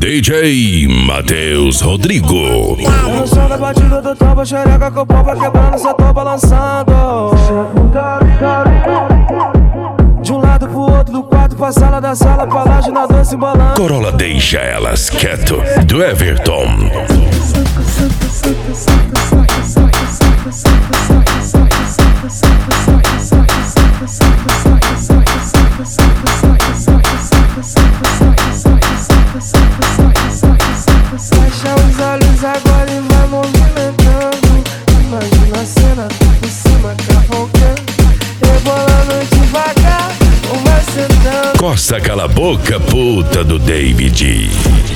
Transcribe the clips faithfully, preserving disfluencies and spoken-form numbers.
D J Matheus Rodrigo. No som da batida do tambo, xereca com o pau vai quebrando, só tô balançando. De um lado pro outro, do quarto pra sala, da sala pra laje, na dança embalando. Corolla deixa elas quieto, do Everton. Fecha os olhos agora e vai movimentando. Imagina a cena por cima cavalcando, rebolando devagar, ou vai sentando. Costa cala a boca, puta do David.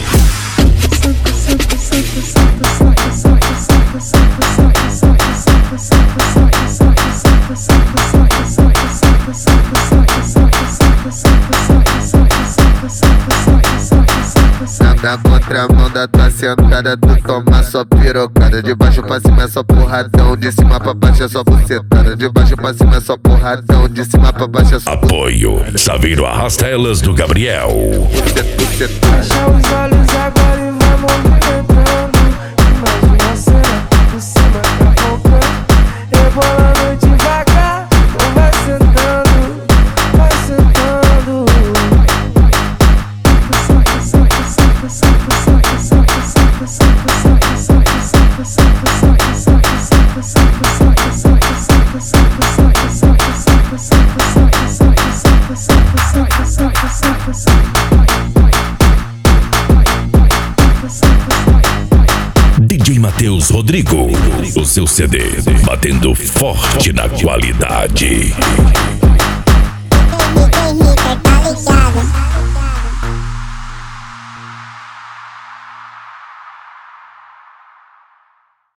Na contramão da tua sentada, tu toma só pirocada. De baixo pra cima é só porradão, de cima pra baixo é só bucetada. De baixo pra cima é só porradão, de cima pra baixo é só Apoio, Saveiro arrasta elas do Gabriel. bucetada. Fecha os olhos agora e vai movimentando. Imagina a cena por cima cavalcando, rebolando devagar, ou vai sentando, vai sentando. D J Matheus Rodrigo, o seu C D batendo forte na qualidade.